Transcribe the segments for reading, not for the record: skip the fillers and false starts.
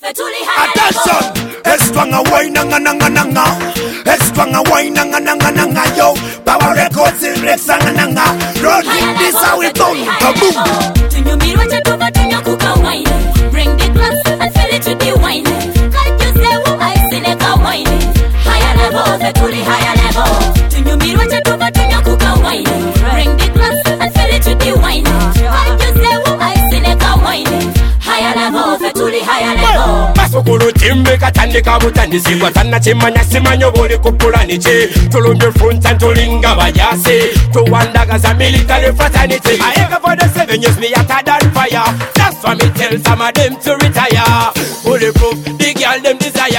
Attention! Estwanga wine nanga. Estwanga wine nanga yo. Power Records in Rex nanga. Rolling this how we done. Kaboom! Tunyumirwa chatuba tunyakuka wine. Bring the glass and fill it with the wine. Can't you say what I see like a wine? Higher level, the truly higher level. Tunyumirwa chatuba tunyakuka wine. Bring the glass and fill it with the wine. Can't you say what I see like a wine? Higher level, the truly higher level. Masukuru timbe katandika butandisi Watana chimanya simanyo bori kupulanichi Tulunge front and tulinga vayasi Tuwandaga za military fraternity I ever for the 7 years me hotter than fire That's why me tell some of them to retire Bulletproof, the girl them desire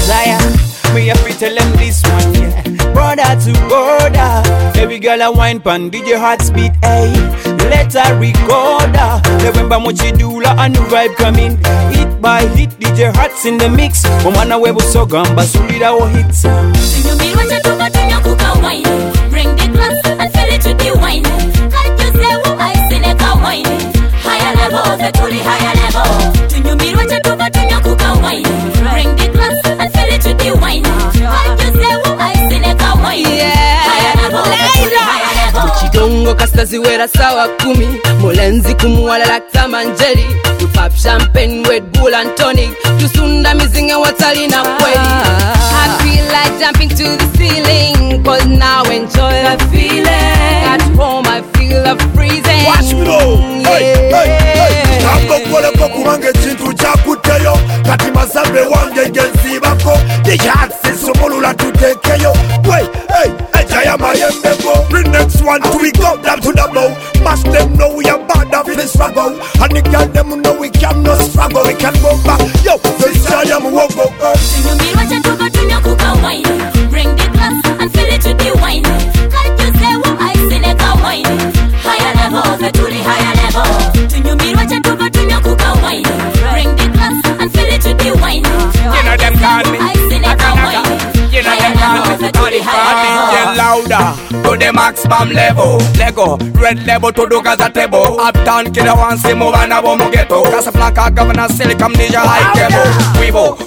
Me have to tell them this one, yeah. Brother to brother, every girl a wine pan DJ hearts beat, ayy. Let her record her. Remember Mochidula and the vibe coming. Hit by hit, DJ hearts in the mix. Omwana webo so gamba, sulida o hits. Tunyumirwa chatuba tunyakuka wine. Bring the glass and fill it with the wine. Can't you say what I see like a wine? Higher level, the truly higher level. Tunyumirwa chatuba tunyakuka wine. Bring the glass and fill it with the wine. Can't you say what I see like a wine? Higher level, the truly higher level. Chidongo kastaziwera sawa 10. Mulenzi kumuwala like Tamanjeri. You pop champagne, Red Bull and tonic. Tusunda mizinga watali na kweli. I feel like jumping to the ceiling, cause now enjoy the feeling. At home I feel the freezing. Watch me though. Hey. Kambo kwele koku wange chintu chakuteyo. Kati masambe wange gensi bako. The heart says somolula tutekeyo. Wait, hey, jaya mayembebo. Bring next one to we go down to the bow. Mash them know we are bad of this struggle. And the girl them know we cannot struggle. We can go back. Yo, this jaya mwogo. Tunyumirwa chatuba tunyakuka wine. Bring the glass and fill it with the wine. Can't you say what I see like a wine? Higher level, the truly higher level. Tunyumirwa chatuba tunyakuka wine. Bring the glass and fill it with the wine. You know them call me I see like a wine. You know them call me Get louder to the maximum level. Lego, red level to the Gaza table. Uptown kid I want see move and I won't get to Casablanca governor Silicon Ninja high table. Wibo,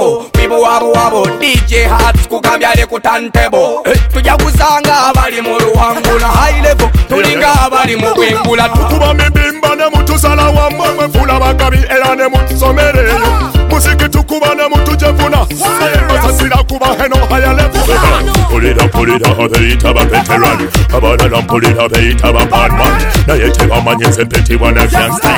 wabo DJ Hearts kukambia de kutantebo. Tuja kuzanga bali mu ruhangula high level. Tulinga bali mu kwingula. Tukuba mbimba ne mutu sala wa mwe fula bakabi era ne mutu somere. Musiki tukuba ne mutu jefuna. Masasira kuba heno high level. Pull it up, they eat up a veteran. About a dump, pull it up, they eat up a bad man. Now you take a man, you say petty one, I can't stand.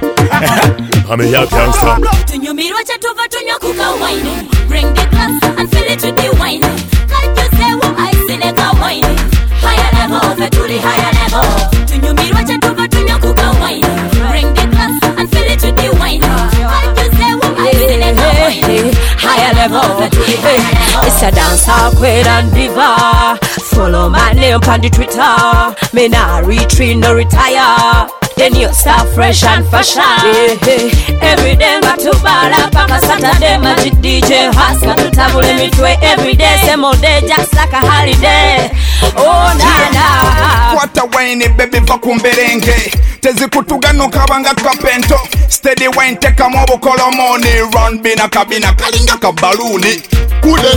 I mean, I can't stand. Tunyumirwa chatuba tunyakuka wine. Bring the glass and fill it with the wine. Can't you say what I see like a wine? Higher level, the truly higher level. Tunyumirwa chatuba tunyakuka wine. Bring the glass and fill it with the wine. Can't you say what I see like a wine? Higher level, the truly higher level. It's a dance queen and diva. Follow my name on the Twitter. Me nah retreat, no retire. Then you start fresh and fashion. Every day ma tubala paka Saturday magic DJ Haska tutabule mitwe every day same all day just like a holiday. Oh na What a wine baby vakumberenge Tezi kutugano kabanga kapento Steady wine teka mobo kolomoni Run bina kabina kalinga kabaluni Kude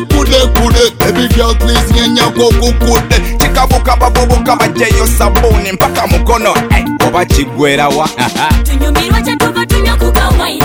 Baby girl please nyenya koku kude Chikabuka babubuka bajeyo sabuni Mpaka mukono oba chigwera wa Tunyumirwa chatuba tunyakuka wine.